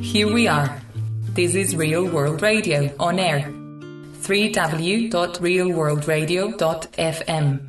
Here we are. This is Real World Radio on air. www.realworldradio.fm.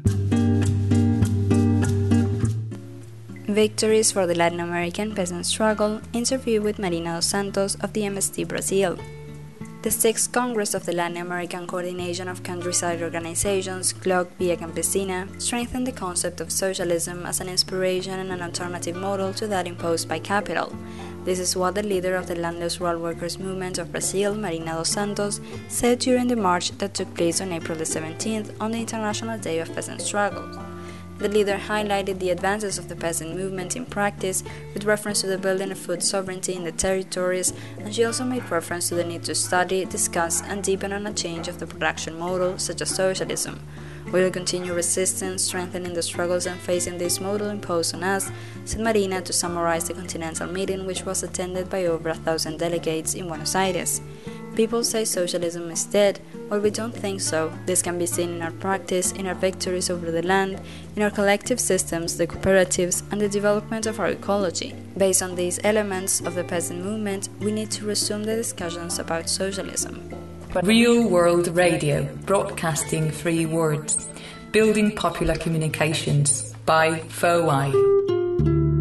Victories for the Latin American peasant struggle. Interview with Marina dos Santos of the MST Brazil. The 6th Congress of the Latin American Coordination of Countryside Organizations, CLOC Via Campesina, strengthened the concept of socialism as an inspiration and an alternative model to that imposed by capital. This is what the leader of the Landless Rural Workers Movement of Brazil, Marina dos Santos, said during the march that took place on April the 17th on the International Day of Peasant Struggles. The leader highlighted the advances of the peasant movement in practice with reference to the building of food sovereignty in the territories, and she also made reference to the need to study, discuss, and deepen on a change of the production model, such as socialism. We will continue resisting, strengthening the struggles and facing this model imposed on us, said Marina to summarize the Continental meeting, which was attended by over 1,000 delegates in Buenos Aires. People say socialism is dead. Well, we don't think so. This can be seen in our practice, in our victories over the land, in our collective systems, the cooperatives, and the development of our ecology. Based on these elements of the peasant movement, we need to resume the discussions about socialism. Real World Radio, broadcasting 3 words, building popular communications by FOI.